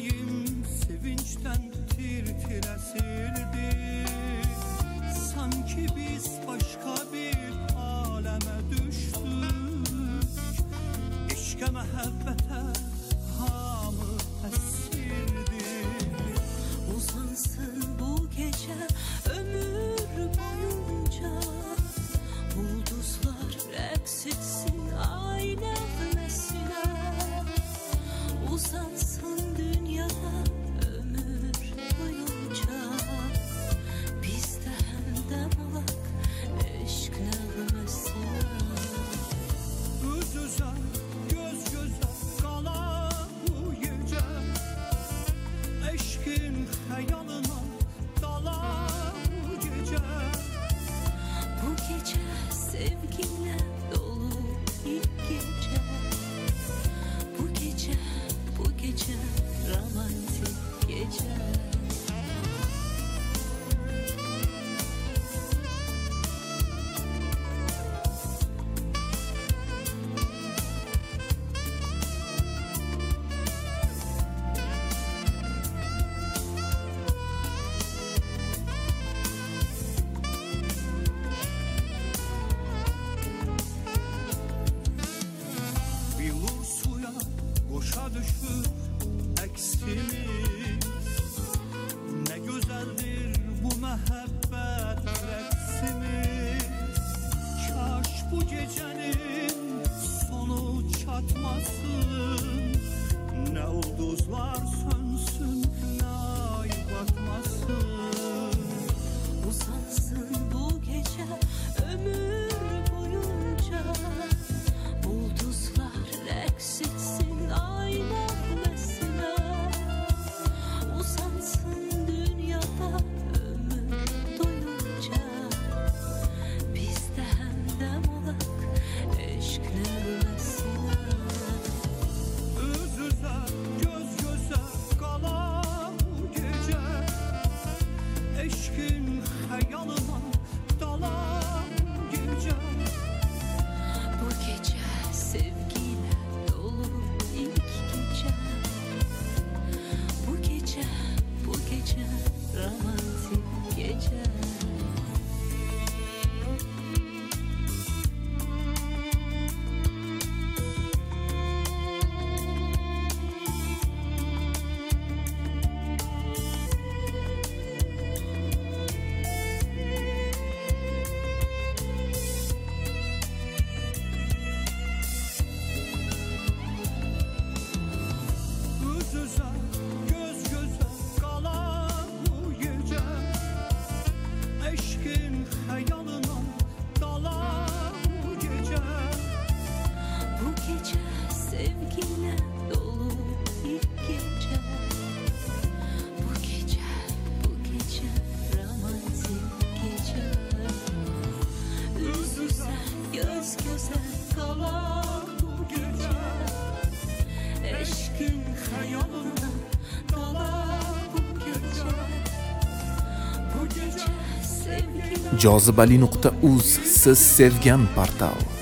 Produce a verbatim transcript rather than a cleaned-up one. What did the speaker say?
yüreğim sevinçten tir tir esirdi. Sanki biz başka bir aleme düştük. Eşke mehabbete hamı esirdi. Uzansın bu gece ömür boyunca, bulduzlar reks etsin ay nefesine. Uzansın dünyada ömür boyunca, bizde hemdem olak eşk nağmesine. Üz üze göz göze kala bu gece, eşkin hayalına dala bu gece. Bu gece sevgiyle dolu ilk gece. Bu gece, bu gece romantik gece. Bilur suya koşa düşür eksimiz. Ne güzeldir bu mehabbet reksimiz. Kaş bu gecenin sonu çatmasın. Ne ulduzlar sönsün, ne ay batmasın. Uzansın bu gece ömür boyunca, bulduzlar reks etsin ay nefesine. Uzansın dünyada ömür doyunca, bizde hemdem olak eşk nağmesine. Üz üze göz göze kala bu gece, eşkin hayalına dala bu gece. Bu gece sevgiyle dolu ilk gece. Bu gece, bu gece romantik gece. Üz üze göz göze kala bu gece, eşkin hayalına dala bu gece. Bu gece sevgiyle dolu ilk gece. Bu gece, bu gece romantik gece. Üz üze göz göze kalan bu gece, eşkin hayalına dala bu gece. Bu gece sevgiyle jozibali nuqta uz siz sevgan portal.